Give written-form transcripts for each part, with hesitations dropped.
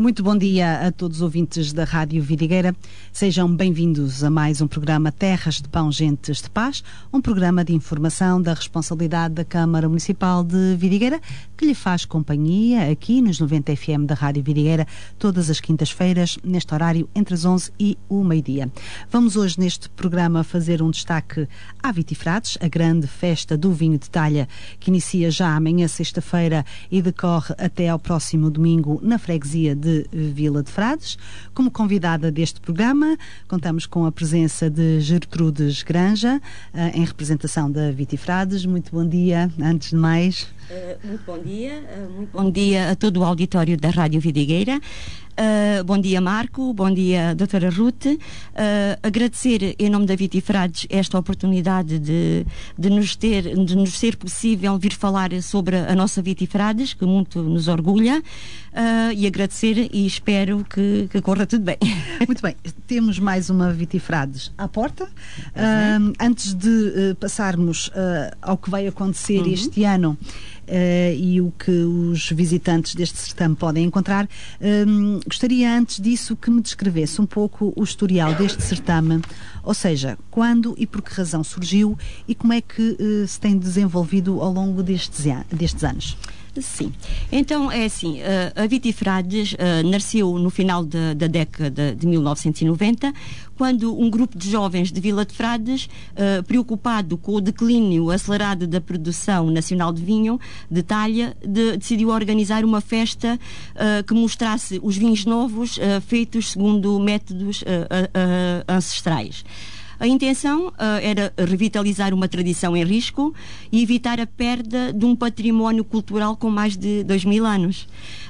Muito bom dia a todos os ouvintes da Rádio Vidigueira. Sejam bem-vindos a mais um programa Terras de Pão, Gentes de Paz, um programa de informação da responsabilidade da Câmara Municipal de Vidigueira, que lhe faz companhia aqui nos 90 FM da Rádio Vidigueira, todas as quintas-feiras, neste horário entre as 11 e o meio-dia. Vamos hoje neste programa fazer um destaque à Vitifrades, a grande festa do vinho de talha, que inicia já amanhã, sexta-feira, e decorre até ao próximo domingo na freguesia de Vila de Frades. Como convidada deste programa, contamos com a presença de Gertrudes Granja, em representação da Vitifrades. Muito bom dia, antes de mais. Muito bom dia a todo o auditório da Rádio Vidigueira. Bom dia, Marco, bom dia, doutora Ruth. Agradecer em nome da Vitifrades esta oportunidade de nos ser possível vir falar sobre a nossa Vitifrades, que muito nos orgulha, e agradecer e espero que corra tudo bem. Muito bem, temos mais uma Vitifrades à porta. Antes de passarmos ao que vai acontecer este ano, e o que os visitantes deste certame podem encontrar, gostaria antes disso que me descrevesse um pouco o historial deste certame, ou seja, quando e por que razão surgiu e como é que se tem desenvolvido ao longo destes anos. Sim, então é assim, a Vitifrades nasceu no final da década de 1990, quando um grupo de jovens de Vila de Frades, preocupado com o declínio acelerado da produção nacional de vinho de talha, decidiu organizar uma festa que mostrasse os vinhos novos feitos segundo métodos ancestrais. A intenção era revitalizar uma tradição em risco e evitar a perda de um património cultural com mais de 2000 anos.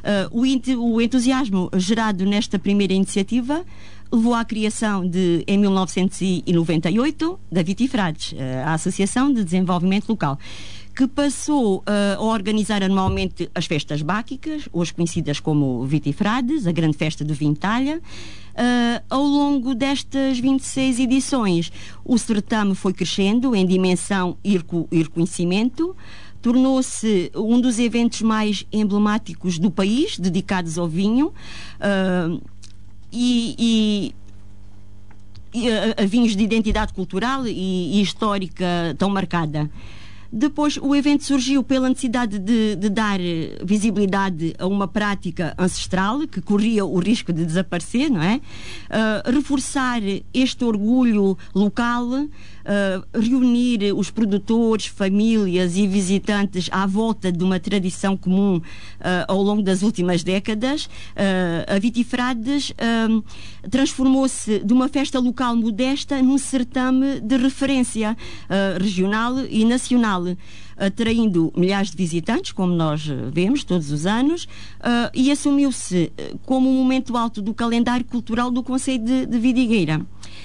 O entusiasmo gerado nesta primeira iniciativa levou à criação em 1998, da Vitifrades, a Associação de Desenvolvimento Local, que passou a organizar anualmente as festas báquicas, hoje conhecidas como Vitifrades, a grande festa do vinho de talha. Ao longo destas 26 edições, o certame foi crescendo em dimensão e reconhecimento, tornou-se um dos eventos mais emblemáticos do país, dedicados ao vinho, e a vinhos de identidade cultural e histórica tão marcada. Depois, o evento surgiu pela necessidade de dar visibilidade a uma prática ancestral que corria o risco de desaparecer, não é? Reforçar este orgulho local, reunir os produtores, famílias e visitantes à volta de uma tradição comum ao longo das últimas décadas. A Vitifrades transformou-se de uma festa local modesta num certame de referência regional e nacional, atraindo milhares de visitantes, como nós vemos todos os anos, e assumiu-se como um momento alto do calendário cultural do concelho de Vidigueira.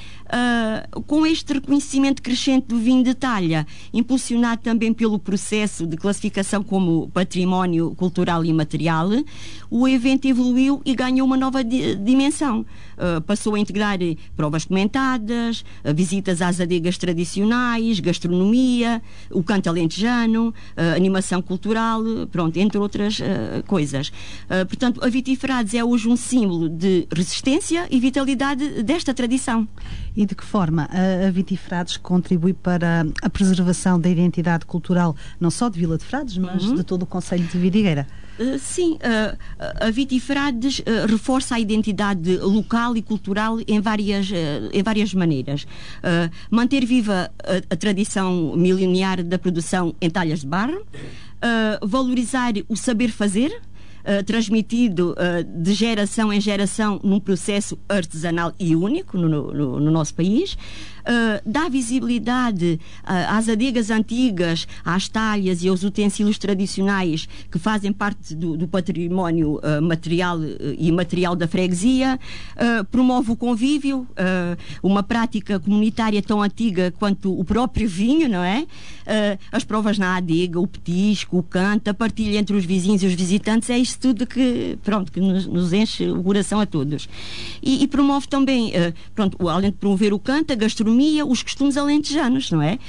Com este reconhecimento crescente do vinho de talha, impulsionado também pelo processo de classificação como património cultural e imaterial, o evento evoluiu e ganhou uma nova dimensão. Passou a integrar provas comentadas, visitas às adegas tradicionais, gastronomia, o canto alentejano, animação cultural, pronto, entre outras coisas. Portanto, a Vitifrades é hoje um símbolo de resistência e vitalidade desta tradição. E de que forma a Vitifrades contribui para a preservação da identidade cultural, não só de Vila de Frades, mas de todo o concelho de Vidigueira? Sim, a Vitifrades reforça a identidade local e cultural em várias maneiras. Manter viva a tradição milenar da produção em talhas de barro, valorizar o saber fazer, transmitido de geração em geração num processo artesanal e único no nosso país, dá visibilidade às adegas antigas, às talhas e aos utensílios tradicionais que fazem parte do património material e imaterial da freguesia, promove o convívio, uma prática comunitária tão antiga quanto o próprio vinho, não é? As provas na adega, o petisco, o canto, a partilha entre os vizinhos e os visitantes é isso tudo que nos enche o coração a todos. E promove também, além de promover o canto, a gastronomia, os costumes alentejanos, não é?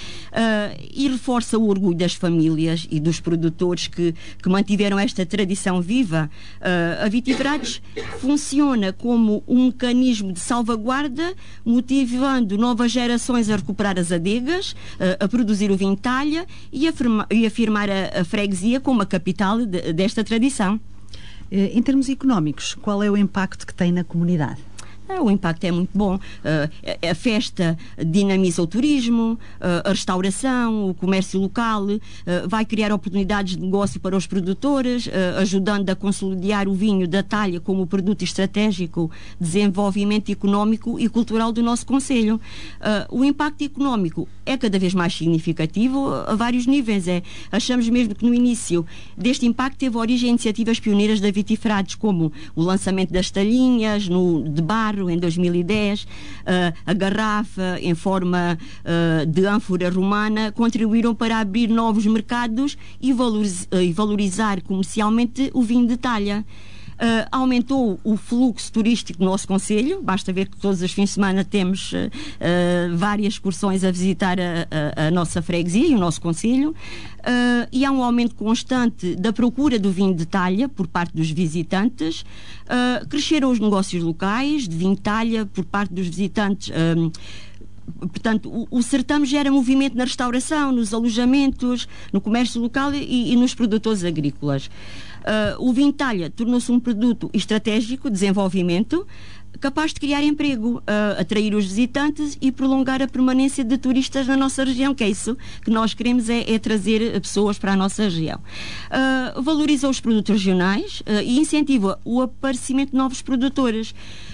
E reforça o orgulho das famílias e dos produtores que mantiveram esta tradição viva. A Vitifrades funciona como um mecanismo de salvaguarda, motivando novas gerações a recuperar as adegas, a produzir o vinho de talha e afirmar a freguesia como a capital desta tradição. Em termos económicos, qual é o impacto que tem na comunidade? O impacto é muito bom. A festa dinamiza o turismo, a restauração, o comércio local, vai criar oportunidades de negócio para os produtores, ajudando a consolidar o vinho da talha como produto estratégico de desenvolvimento económico e cultural do nosso concelho. O impacto económico é cada vez mais significativo a vários níveis. Achamos mesmo que no início deste impacto teve origem iniciativas pioneiras da Vitifrades, como o lançamento das talhinhas de barro em 2010, a garrafa em forma de ânfora romana, contribuíram para abrir novos mercados e valorizar comercialmente o vinho de talha. Aumentou o fluxo turístico do nosso concelho, basta ver que todos os fins de semana temos várias excursões a visitar a nossa freguesia e o nosso concelho, e há um aumento constante da procura do vinho de talha por parte dos visitantes. Cresceram os negócios locais de vinho de talha por parte dos visitantes. Portanto, o certame gera movimento na restauração, nos alojamentos, no comércio local e nos produtores agrícolas. O vinho de talha tornou-se um produto estratégico de desenvolvimento, capaz de criar emprego, atrair os visitantes e prolongar a permanência de turistas na nossa região, que é isso que nós queremos, é trazer pessoas para a nossa região. Valoriza os produtos regionais e incentiva o aparecimento de novos produtores.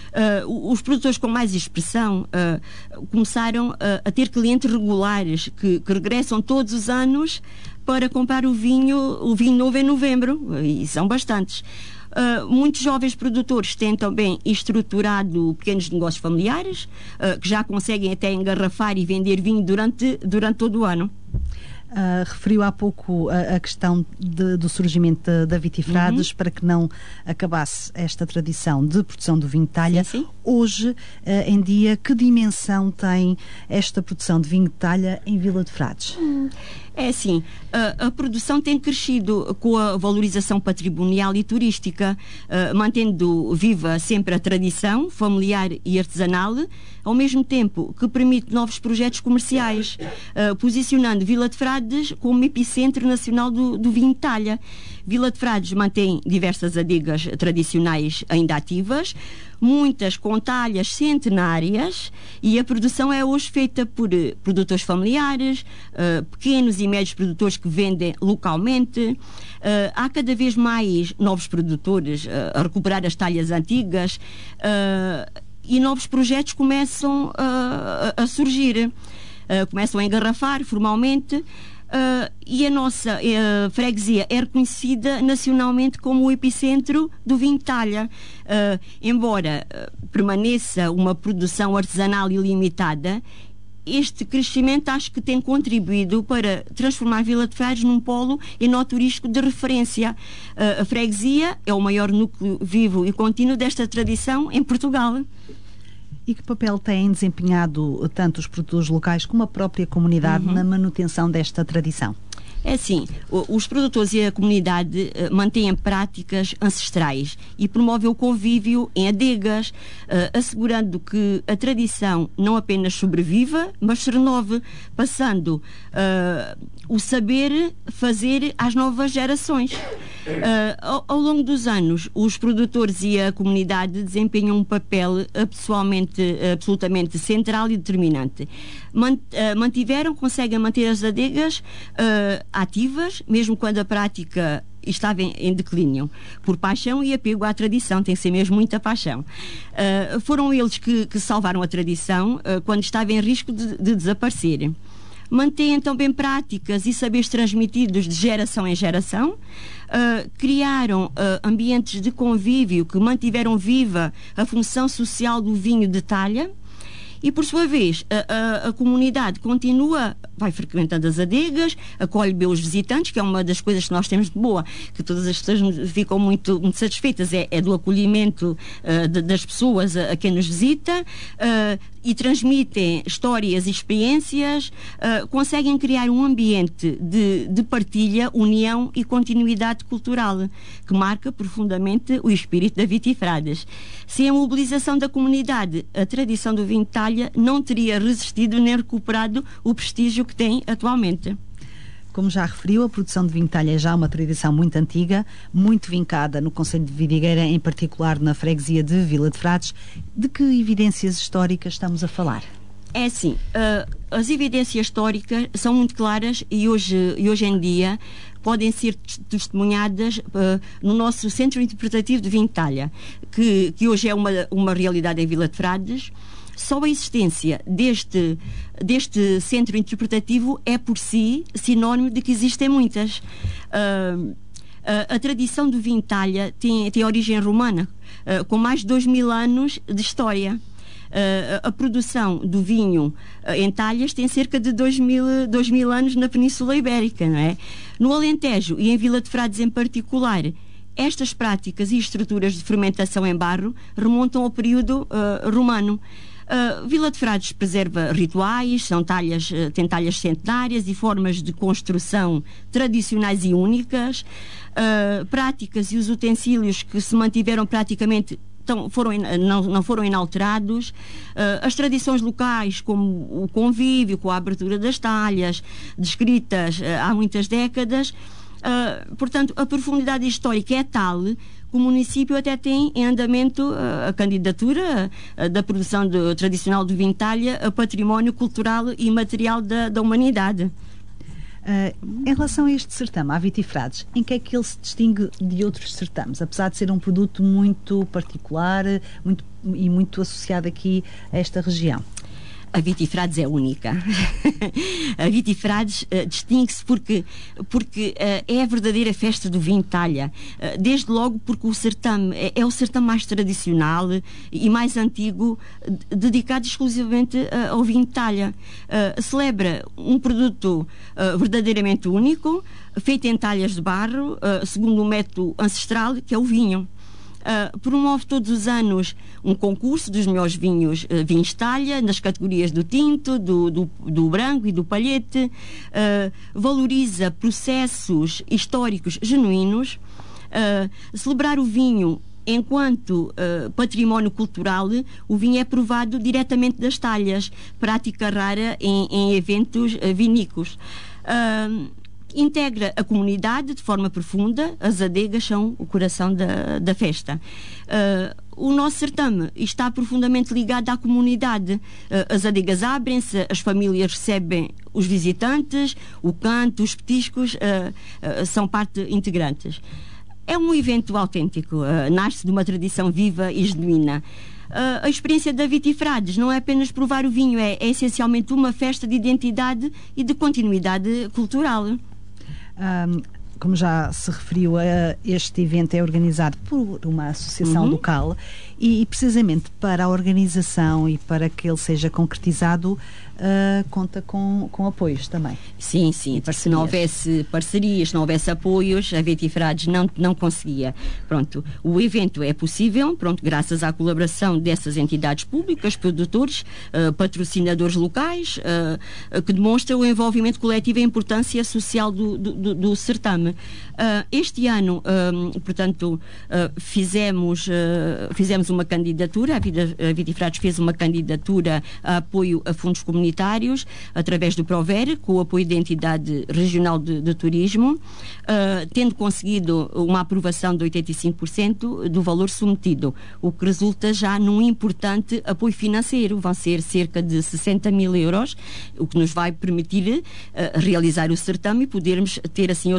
Os produtores com mais expressão começaram a ter clientes regulares que regressam todos os anos para comprar o vinho novo em novembro, e são bastantes. Muitos jovens produtores têm também estruturado pequenos negócios familiares, que já conseguem até engarrafar e vender vinho durante todo o ano. Referiu há pouco a questão do surgimento da Vitifrades, para que não acabasse esta tradição de produção do vinho de talha. Sim. Hoje, em dia, que dimensão tem esta produção de vinho de talha em Vila de Frades? É assim, a produção tem crescido com a valorização patrimonial e turística, mantendo viva sempre a tradição familiar e artesanal, ao mesmo tempo que permite novos projetos comerciais, posicionando Vila de Frades como epicentro nacional do vinho de talha. Vila de Frades mantém diversas adegas tradicionais ainda ativas, muitas com talhas centenárias, e a produção é hoje feita por produtores familiares, pequenos e médios produtores que vendem localmente. Há cada vez mais novos produtores a recuperar as talhas antigas, e novos projetos começam a surgir, começam a engarrafar formalmente. E a nossa freguesia é reconhecida nacionalmente como o epicentro do vinho de talha. Embora permaneça uma produção artesanal ilimitada, este crescimento acho que tem contribuído para transformar Vila de Frades num polo enoturístico de referência. A freguesia é o maior núcleo vivo e contínuo desta tradição em Portugal. E que papel têm desempenhado tanto os produtores locais como a própria comunidade na manutenção desta tradição? É assim, os produtores e a comunidade mantêm práticas ancestrais e promovem o convívio em adegas, assegurando que a tradição não apenas sobreviva, mas se renove, passando o saber fazer às novas gerações. Ao longo dos anos, os produtores e a comunidade desempenham um papel absolutamente central e determinante. Conseguem manter as adegas ativas, mesmo quando a prática estava em declínio, por paixão e apego à tradição. Tem que ser mesmo muita paixão. Foram eles que salvaram a tradição quando estava em risco de desaparecer. Mantêm também práticas e saberes transmitidos de geração em geração, criaram ambientes de convívio que mantiveram viva a função social do vinho de talha, E, por sua vez, a comunidade continua, vai frequentando as adegas, acolhe bem os visitantes, que é uma das coisas que nós temos de boa, que todas as pessoas ficam muito satisfeitas, é do acolhimento das pessoas a quem nos visita, e transmitem histórias e experiências, conseguem criar um ambiente de partilha, união e continuidade cultural, que marca profundamente o espírito da Vitifrades. Sem a mobilização da comunidade, a tradição do vinho de talha não teria resistido nem recuperado o prestígio que tem atualmente. Como já referiu, a produção de vinho de talha é já uma tradição muito antiga, muito vincada no concelho de Vidigueira, em particular na freguesia de Vila de Frades. De que evidências históricas estamos a falar? É assim, as evidências históricas são muito claras e hoje em dia podem ser testemunhadas no nosso Centro Interpretativo de Vinho de Talha, que hoje é uma realidade em Vila de Frades. Só a existência deste centro interpretativo é por si sinónimo de que existem muitas. A tradição do vinho de talha tem origem romana, com mais de 2000 anos de história. A produção do vinho em talhas tem cerca de 2000 anos na Península Ibérica, não é? No Alentejo e em Vila de Frades em particular, estas práticas e estruturas de fermentação em barro remontam ao período romano. Vila de Frades preserva rituais, tem talhas centenárias e formas de construção tradicionais e únicas, práticas e os utensílios que se mantiveram praticamente não foram inalterados. As tradições locais, como o convívio com a abertura das talhas, descritas há muitas décadas, portanto, a profundidade histórica é tal que o município até tem em andamento a candidatura da produção tradicional do vinho de talha a património cultural e material da humanidade. Em relação a este certame, a Vitifrades, em que é que ele se distingue de outros certames, apesar de ser um produto muito particular e muito associado aqui a esta região? A Vitifrades é única. A Vitifrades distingue-se porque é a verdadeira festa do vinho de talha. Desde logo porque o certame é o certame mais tradicional e mais antigo, dedicado exclusivamente ao vinho de talha. Celebra um produto verdadeiramente único, feito em talhas de barro, segundo um método ancestral, que é o vinho. Promove todos os anos um concurso dos melhores vinhos de talha, nas categorias do tinto, do branco e do palhete. Valoriza processos históricos genuínos. Celebrar o vinho enquanto património cultural, o vinho é provado diretamente das talhas, prática rara em eventos vinícolas. Integra a comunidade de forma profunda, as adegas são o coração da festa. O nosso certame está profundamente ligado à comunidade. As adegas abrem-se, as famílias recebem os visitantes, o canto, os petiscos são parte integrantes. É um evento autêntico, nasce de uma tradição viva e genuína. A experiência da Vitifrades não é apenas provar o vinho, é essencialmente uma festa de identidade e de continuidade cultural. Como já se referiu, este evento é organizado por uma associação local e precisamente para a organização e para que ele seja concretizado conta com apoios também. Sim. Se não houvesse parcerias, se não houvesse apoios, a Vitifrades não conseguia. Pronto, o evento é possível, graças à colaboração dessas entidades públicas, produtores, patrocinadores locais, que demonstram o envolvimento coletivo e a importância social do certame. Este ano, portanto, fizemos uma candidatura, a Vitifrades fez uma candidatura a apoio a fundos comunitários, através do Prover, com o apoio da entidade regional de turismo, tendo conseguido uma aprovação de 85% do valor submetido, o que resulta já num importante apoio financeiro. Vão ser cerca de 60 mil euros, o que nos vai permitir realizar o certame e podermos ter assim outras coisas.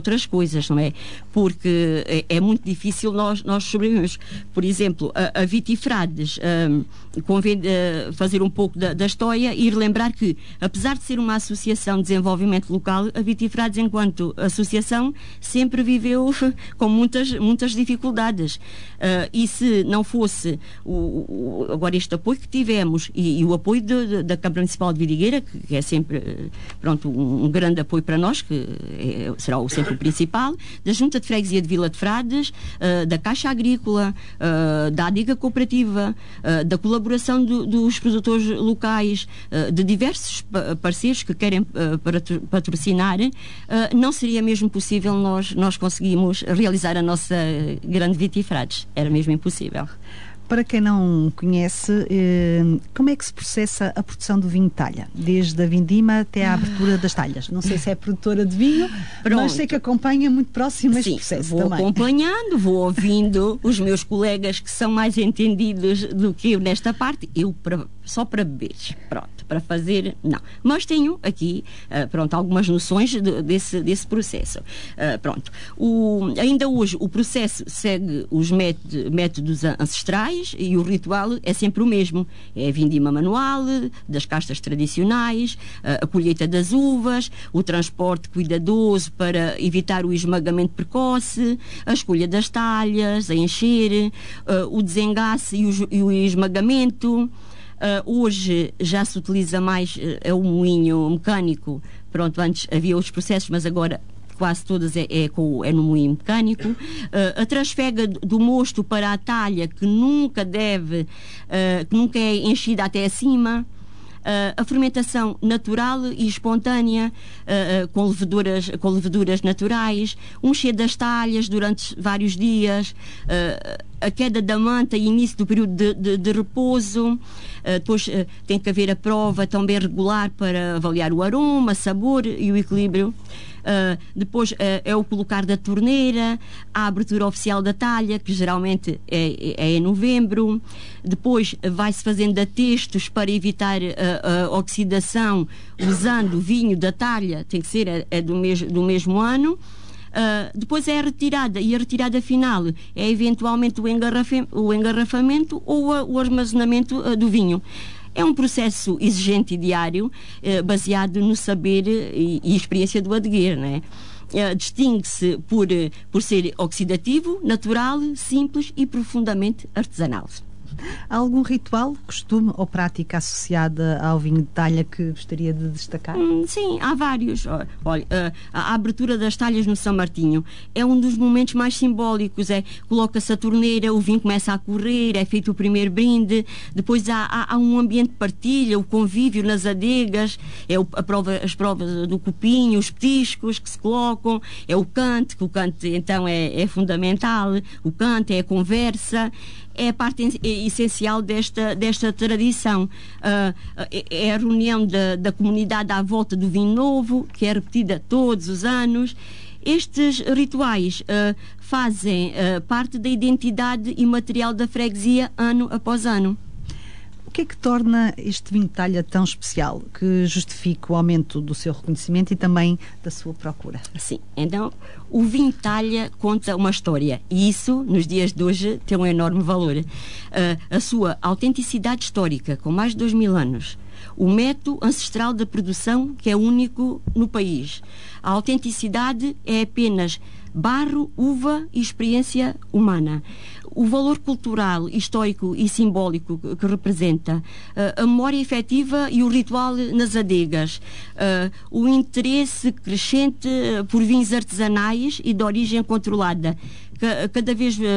coisas, não é? Porque é muito difícil nós sobrevivermos. Por exemplo, a Vitifrades, convém fazer um pouco da história e relembrar que, apesar de ser uma associação de desenvolvimento local, a Vitifrades, enquanto associação, sempre viveu com muitas dificuldades. E se não fosse agora este apoio que tivemos e o apoio da Câmara Municipal de Vidigueira, que é sempre um grande apoio para nós, que será sempre o principal, da Junta de Freguesia de Vila de Frades, da Caixa Agrícola, da Adiga Cooperativa, da colaboração dos produtores locais, de diversos parceiros que querem patrocinar, não seria mesmo possível nós conseguimos realizar a nossa grande Vitifrades. Era mesmo impossível. Para quem não conhece, como é que se processa a produção do vinho de talha? Desde a vindima até à abertura das talhas. Não sei se é produtora de vinho, mas sei que acompanha muito próximo este processo vou também. Acompanhando, vou ouvindo os meus colegas que são mais entendidos do que eu nesta parte. Eu só para beber, para fazer, não. Mas tenho aqui, algumas noções desse processo. Ainda hoje o processo segue os métodos ancestrais e o ritual é sempre o mesmo. É a vindima manual, das castas tradicionais, a colheita das uvas, o transporte cuidadoso para evitar o esmagamento precoce, a escolha das talhas, a encher, o desengace e o esmagamento. Hoje já se utiliza mais o moinho mecânico. Antes havia outros processos, mas agora quase todas é no moinho mecânico. A trasfega do mosto para a talha, que nunca é enchida até acima. A fermentação natural e espontânea, com leveduras naturais, o encher das talhas durante vários dias, a queda da manta e início do período de repouso. Depois tem que haver a prova também regular para avaliar o aroma, sabor e o equilíbrio. Depois é o colocar da torneira, a abertura oficial da talha, que geralmente é em novembro. Depois vai-se fazendo atestos para evitar a oxidação, usando o vinho da talha, tem que ser do mesmo ano. Depois é a retirada, e a retirada final é eventualmente o engarrafamento ou o armazenamento do vinho. É um processo exigente e diário, baseado no saber e experiência do adegueiro, não é? Distingue-se por ser oxidativo, natural, simples e profundamente artesanal. Há algum ritual, costume ou prática associada ao vinho de talha que gostaria de destacar? Sim, há vários. Olha, a abertura das talhas no São Martinho é um dos momentos mais simbólicos. Coloca-se a torneira, o vinho começa a correr, é feito o primeiro brinde, depois há um ambiente de partilha, o convívio nas adegas, as provas do copinho, os petiscos que se colocam, é o cante, que o cante então é fundamental, o cante é a conversa. É a parte essencial desta tradição. É a reunião da comunidade à volta do vinho novo, que é repetida todos os anos. Estes rituais fazem parte da identidade imaterial da freguesia ano após ano. O que é que torna este vinho de talha tão especial, que justifica o aumento do seu reconhecimento e também da sua procura? Sim, então o vinho de talha conta uma história e isso, nos dias de hoje, tem um enorme valor. A sua autenticidade histórica, com mais de 2000 anos, o método ancestral da produção, que é único no país. A autenticidade é apenas barro, uva e experiência humana. O valor cultural, histórico e simbólico que representa, a memória efetiva e o ritual nas adegas, o interesse crescente por vinhos artesanais e de origem controlada, cada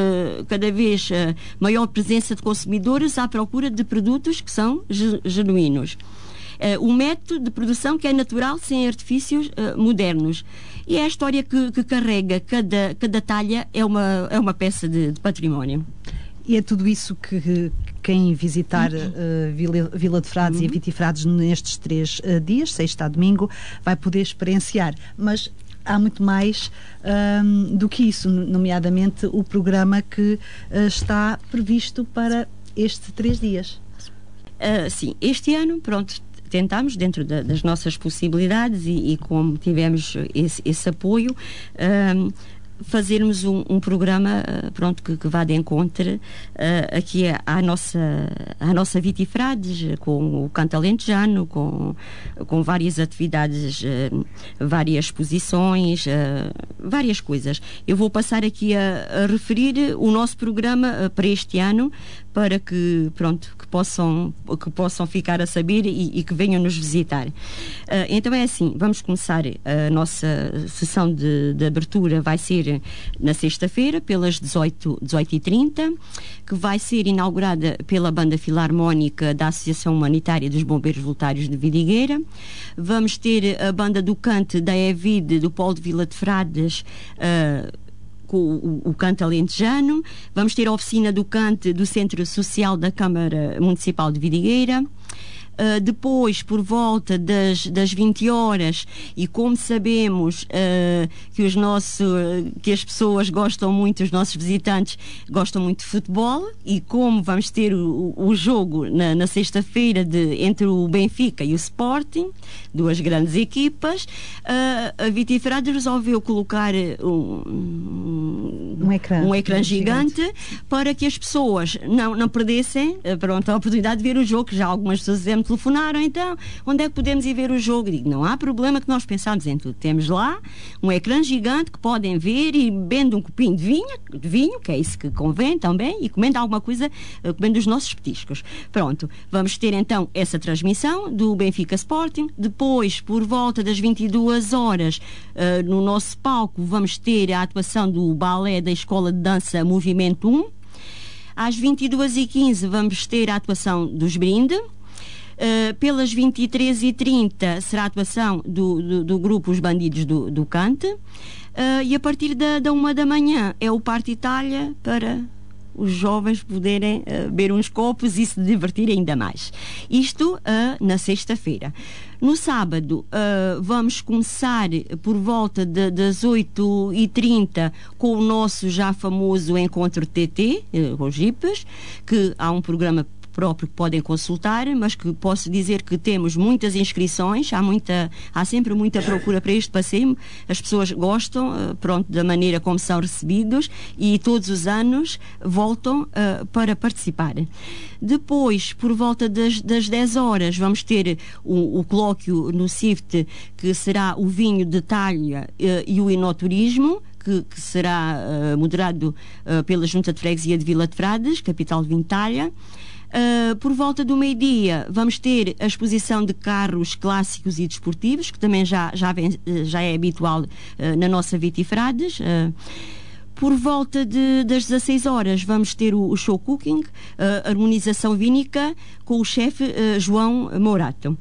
vez maior presença de consumidores à procura de produtos que são genuínos. O método de produção que é natural, sem artifícios modernos. E é a história que carrega cada talha, é uma peça de património. E é tudo isso que quem visitar Vila de Frades e a Vitifrades nestes 3 dias, sexta a domingo, vai poder experienciar. Mas há muito mais do que isso, nomeadamente o programa que está previsto para estes 3 dias. Sim, este ano, tentamos, dentro das nossas possibilidades e como tivemos esse apoio, fazermos um programa pronto, que vá de encontro aqui à nossa Vitifrades, com o canto alentejano, com várias atividades, várias exposições, várias coisas. Eu vou passar aqui a referir o nosso programa para este ano, para que possam ficar a saber e que venham nos visitar. Então é assim, vamos começar a nossa sessão de abertura, vai ser na sexta-feira, pelas 18h30, que vai ser inaugurada pela Banda Filarmónica da Associação Humanitária dos Bombeiros Voluntários de Vidigueira. Vamos ter a Banda do Cante da EVID, do Polo de Vila de Frades, com o canto alentejano. Vamos ter a oficina do cante do Centro Social da Câmara Municipal de Vidigueira. Depois, por volta das 20 horas, e como sabemos que as pessoas gostam muito, os nossos visitantes gostam muito de futebol, e como vamos ter o jogo na sexta-feira entre o Benfica e o Sporting, duas grandes equipas, a Vitifrades resolveu colocar um ecrã gigante para que as pessoas não perdessem a oportunidade de ver o jogo, que já algumas pessoas telefonaram, então, onde é que podemos ir ver o jogo? Digo, não há problema, que nós pensamos em tudo. Temos lá um ecrã gigante que podem ver e bebendo um copinho de vinho, que é isso que convém também, e comendo alguma coisa, comendo os nossos petiscos. Pronto, vamos ter então essa transmissão do Benfica Sporting. Depois, por volta das 22 horas, no nosso palco, vamos ter a atuação do balé da Escola de Dança Movimento 1. Às 22h15 vamos ter a atuação dos Brinde. Pelas 23h30 será a atuação do grupo Os Bandidos do Cante, e a partir da 1 da manhã é o Parte Itália, para os jovens poderem beber uns copos e se divertirem ainda mais. Isto na sexta-feira. No sábado vamos começar por volta das 8h30 com o nosso já famoso Encontro TT, com os jipes, que há um programa próprio que podem consultar, mas que posso dizer que temos muitas inscrições, há sempre muita procura para este passeio, as pessoas gostam, da maneira como são recebidos, e todos os anos voltam para participar. Depois, por volta das 10 horas, vamos ter o colóquio no CIFT, que será o vinho de talha e o enoturismo, que será moderado pela Junta de Freguesia de Vila de Frades, capital de vinho de talha. Por volta do meio-dia vamos ter a exposição de carros clássicos e desportivos, que também já é habitual na nossa Vitifrades. Por volta das 16 horas vamos ter o show cooking, harmonização vínica, com o chefe João Mourato.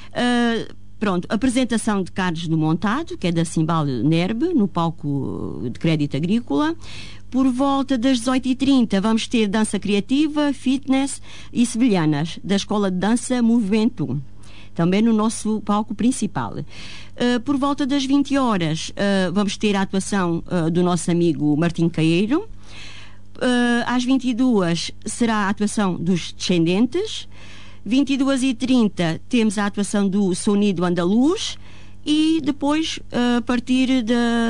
Apresentação de carnes no montado, que é da Cimbal Nerbe, no palco de crédito agrícola. Por volta das 18h30 vamos ter dança criativa, fitness e sevilhanas, da Escola de Dança Movimento 1, também no nosso palco principal. Por volta das 20 horas vamos ter a atuação do nosso amigo Martim Caeiro. Às 22 será a atuação dos Descendentes. 22h30 temos a atuação do Sonido Andaluz, e depois, a partir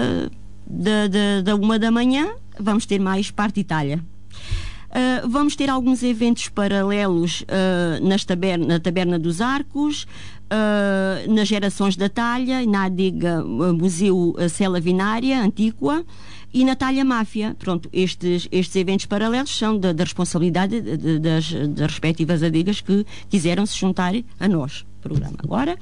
da 1 da manhã, vamos ter mais Parte Itália. Vamos ter alguns eventos paralelos na Taberna dos Arcos, nas Gerações da Talha, na Adega Museu Cela Vinária, Antíqua, e na Talha Máfia. Estes eventos paralelos são da responsabilidade das respectivas adegas que quiseram se juntar a nós. Programa agora.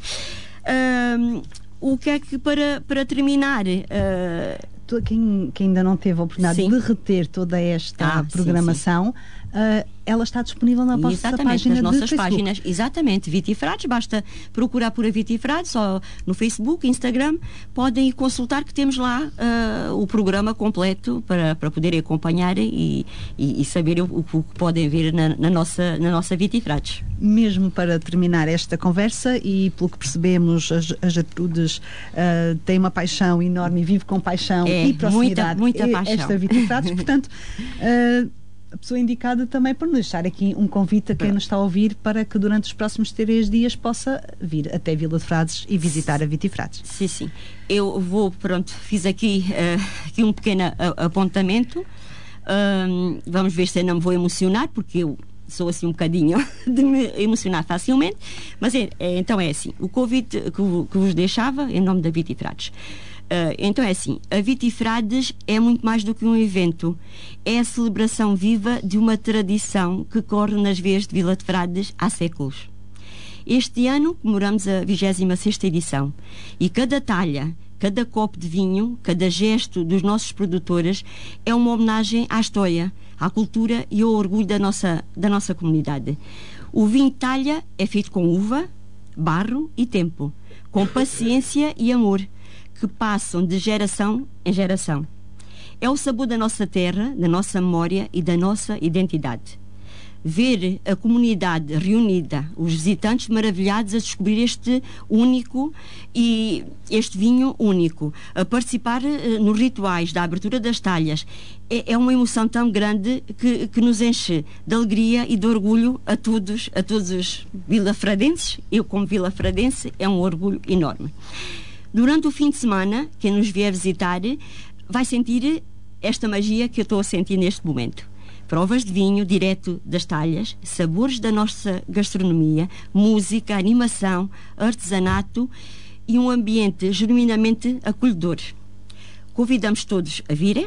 O que é que, para terminar... Quem ainda não teve a oportunidade de reter toda esta programação, ela está disponível na vossa página nas nossas de páginas. Exatamente, Vitifrades, basta procurar por a Vitifrades, só no Facebook, Instagram, podem ir consultar, que temos lá o programa completo para poderem acompanhar e saber o que podem ver na nossa Vitifrades. Mesmo para terminar esta conversa, e pelo que percebemos, as Gertrudes têm uma paixão enorme e vive com paixão e proximidade muita paixão. esta Vitifrades, portanto a pessoa indicada também para nos deixar aqui um convite a quem nos está a ouvir para que durante os próximos 3 dias possa vir até Vila de Frades e visitar a Vitifrades. Sim. Eu vou, fiz aqui um pequeno apontamento. Vamos ver se eu não me vou emocionar, porque eu sou assim um bocadinho de me emocionar facilmente, mas então é assim, o convite que vos deixava em nome da Vitifrades. Então é assim, a Vitifrades é muito mais do que um evento, é a celebração viva de uma tradição que corre nas veias de Vila de Frades há séculos. Este ano comemoramos a 26ª edição e cada talha, cada copo de vinho, cada gesto dos nossos produtores é uma homenagem à história, à cultura e ao orgulho da nossa comunidade. O vinho talha é feito com uva, barro e tempo, com paciência e amor, que passam de geração em geração. É o sabor da nossa terra, da nossa memória e da nossa identidade. Ver a comunidade reunida, os visitantes maravilhados a descobrir este vinho único, a participar nos rituais da abertura das talhas, é uma emoção tão grande que nos enche de alegria e de orgulho a todos os vilafradenses. Eu, como vilafradense, é um orgulho enorme. Durante o fim de semana, quem nos vier visitar vai sentir esta magia que eu estou a sentir neste momento. Provas de vinho direto das talhas, sabores da nossa gastronomia, música, animação, artesanato e um ambiente genuinamente acolhedor. Convidamos todos a virem,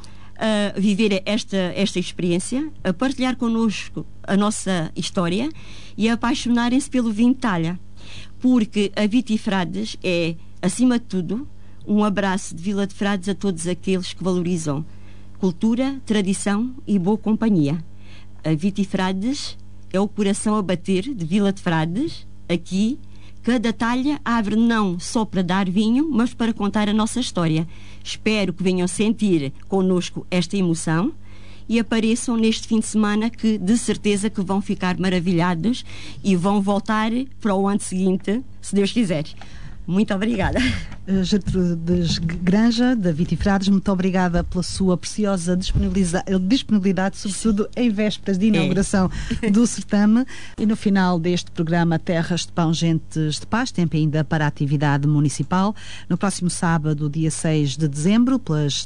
a viver esta experiência, a partilhar connosco a nossa história e a apaixonarem-se pelo vinho de talha, porque a Vitifrades é, acima de tudo, um abraço de Vila de Frades a todos aqueles que valorizam cultura, tradição e boa companhia. A Vitifrades é o coração a bater de Vila de Frades. Aqui, cada talha abre não só para dar vinho, mas para contar a nossa história. Espero que venham sentir connosco esta emoção e apareçam neste fim de semana, que de certeza que vão ficar maravilhados e vão voltar para o ano seguinte, se Deus quiser. Muito obrigada. Gertrudes Granja, da Vitifrades, muito obrigada pela sua preciosa disponibilidade, sobretudo em vésperas de inauguração do certame. E no final deste programa Terras de Pão, Gentes de Paz, tempo ainda para a atividade municipal. No próximo sábado, dia 6 de dezembro, pelas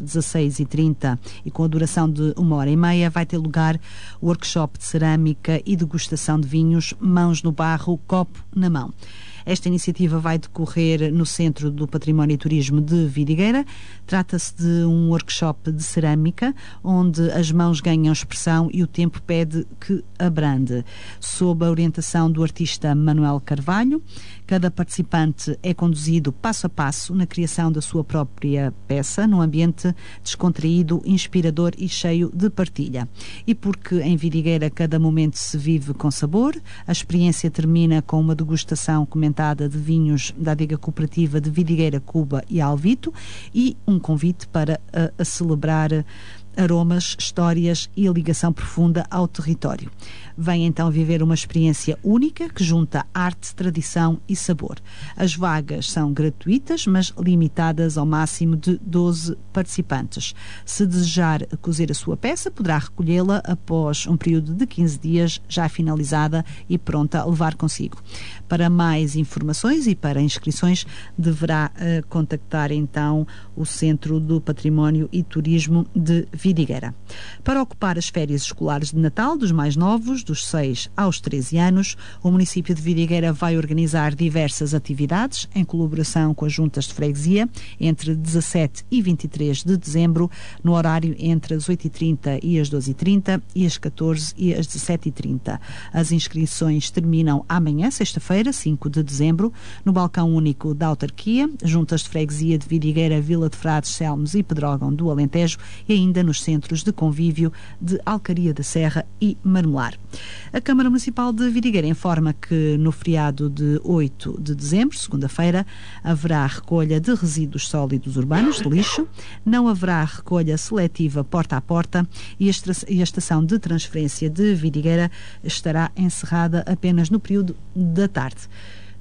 16h30 e com a duração de 1h30, vai ter lugar o workshop de cerâmica e degustação de vinhos, mãos no barro, copo na mão. Esta iniciativa vai decorrer no Centro do Património e Turismo de Vidigueira. Trata-se de um workshop de cerâmica, onde as mãos ganham expressão e o tempo pede que abrande. Sob a orientação do artista Manuel Carvalho, cada participante é conduzido passo a passo na criação da sua própria peça, num ambiente descontraído, inspirador e cheio de partilha. E porque em Vidigueira cada momento se vive com sabor, a experiência termina com uma degustação comentada de vinhos da adega cooperativa de Vidigueira, Cuba e Alvito, e um convite para a celebrar aromas, histórias e a ligação profunda ao território. Vem então viver uma experiência única que junta arte, tradição e sabor. As vagas são gratuitas, mas limitadas ao máximo de 12 participantes. Se desejar cozer a sua peça, poderá recolhê-la após um período de 15 dias, já finalizada e pronta a levar consigo. Para mais informações e para inscrições, deverá contactar então o Centro do Património e Turismo de Vidigueira. Para ocupar as férias escolares de Natal dos mais novos, dos 6 aos 13 anos, o município de Vidigueira vai organizar diversas atividades em colaboração com as juntas de freguesia entre 17 e 23 de dezembro, no horário entre as 8h30 e as 12h30 e as 14 e as 17h30. As inscrições terminam amanhã, sexta-feira, 5 de dezembro, no balcão único da autarquia, juntas de freguesia de Vidigueira, Vila de Frades, Selmos e Pedrógão do Alentejo, e ainda nos centros de convívio de Alcaria da Serra e Marmelar. A Câmara Municipal de Vidigueira informa que no feriado de 8 de dezembro, segunda-feira, haverá recolha de resíduos sólidos urbanos, de lixo, não haverá recolha seletiva porta a porta e a estação de transferência de Vidigueira estará encerrada apenas no período da tarde.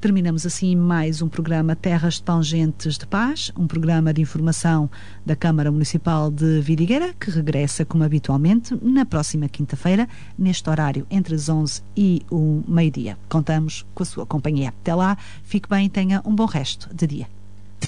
Terminamos assim mais um programa Terras de Pão, Gentes de Paz, um programa de informação da Câmara Municipal de Vidigueira, que regressa, como habitualmente, na próxima quinta-feira, neste horário, entre as 11 e o meio-dia. Contamos com a sua companhia. Até lá, fique bem e tenha um bom resto de dia.